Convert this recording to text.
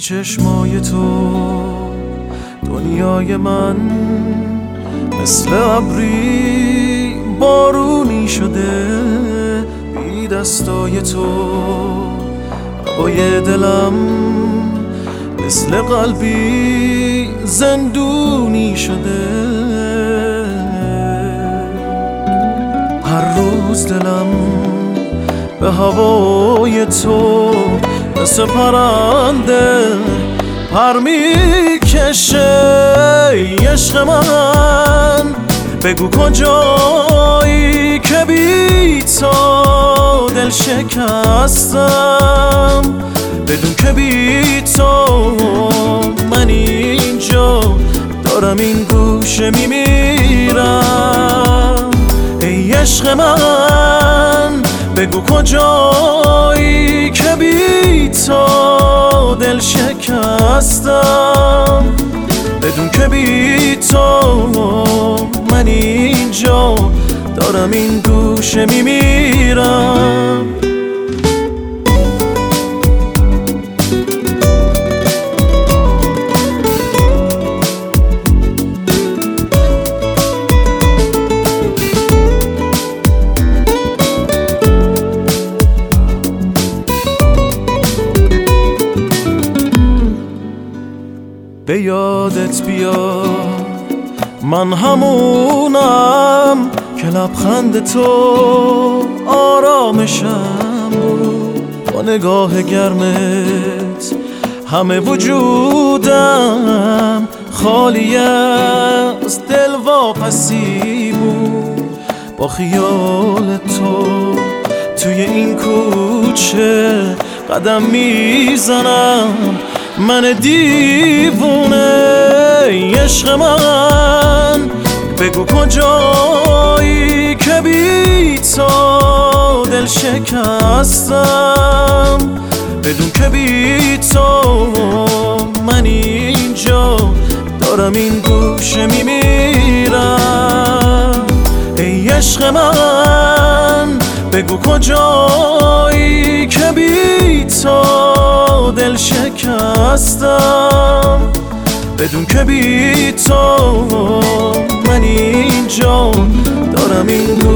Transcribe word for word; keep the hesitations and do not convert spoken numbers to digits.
چشمای تو دنیای من مثل ابری بارونی شده، بی دستای تو هوای دلم مثل قلبی زندونی شده. هر روز دلم به هوای تو مثل پرنده پر میکشه. عشق من بگو کجایی که بی تو دل شکستم، بدون که بی تو من اینجا دارم این گوشه میمیرم. ای عشق من بگو کجایی که بی تو دل شکستم، بدون که بی تو من اینجا دارم این گوشه میمیرم. به یادت بیا من همونم که لبخند تو آرامشم بود. با نگاه گرمت همه وجودم خالی از دلواپسی بود. با خیال تو توی این کوچه قدم میزنم من دیوونه. عشق من بگو کجایی که بی تو دل شکستم، بدون که بی تو من اینجا دارم این گوشه میمیرم. ای عشق من بگو کجایی که بی تو دل شکستم، بدون که بی تو من اینجا دارم این